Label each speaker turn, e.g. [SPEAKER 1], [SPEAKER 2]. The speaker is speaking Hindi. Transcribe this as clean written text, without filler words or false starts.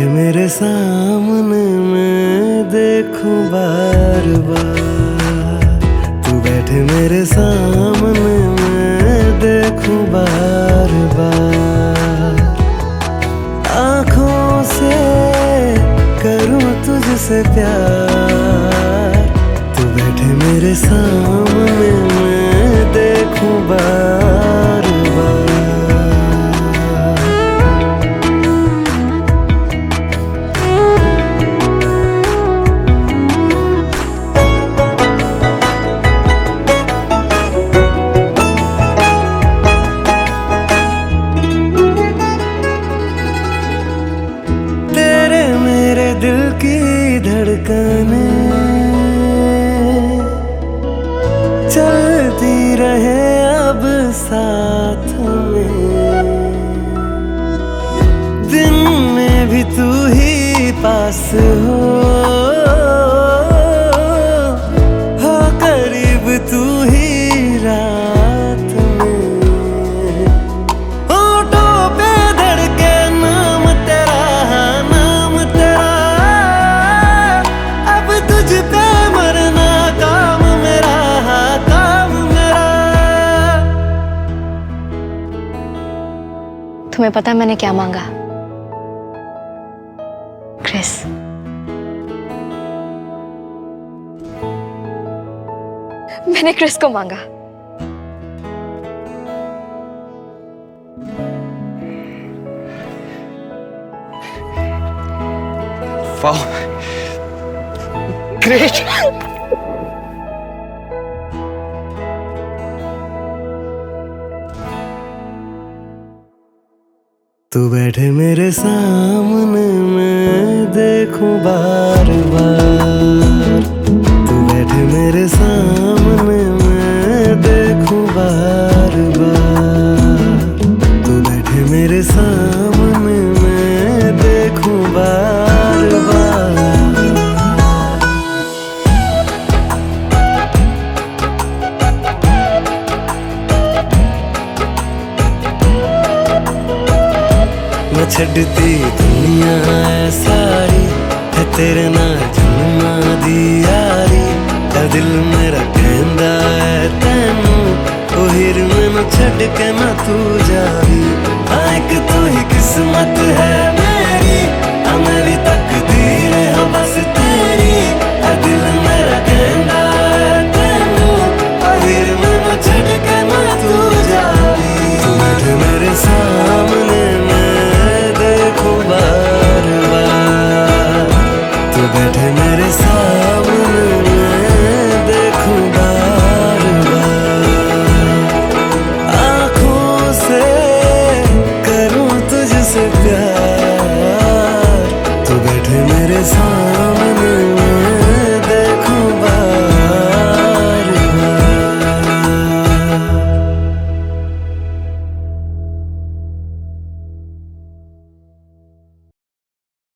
[SPEAKER 1] बैठे मेरे सामने मैं देखूं बार बार, तू बैठे मेरे सामने मैं देखूं बार बार। आँखों से करूं तुझसे प्यार, तू बैठे मेरे सामने मैं देखूं बार बार। दिल की धड़कनें चलती रहे अब साथ में, दिन में भी तू ही पास हो करीब तू ही रात में। होठों पे धड़के नाम तेरा, नाम तेरा, अब तुझ पे मरना काम मेरा, काम मेरा।
[SPEAKER 2] तुम्हें पता है मैंने क्या मांगा? क्रिस, मैंने क्रिस को मांगा।
[SPEAKER 3] वाह, ग्रेट।
[SPEAKER 1] तू बैठे मेरे सामने मैं देखूं बार बार, तू बैठे मेरे सामने मैं देखूं बार बार, तू बैठे मेरे सामने मैं देखूं बार बार। मैं छड्डती दुनिया है सारी, है तेरे नाल जन्मा दी यारी। है दिल मेरा कहंदा है तैनू, ओ हिर मैनू छड्ड के ना तू जावी। हाँ, एक तू ही किस्मत है।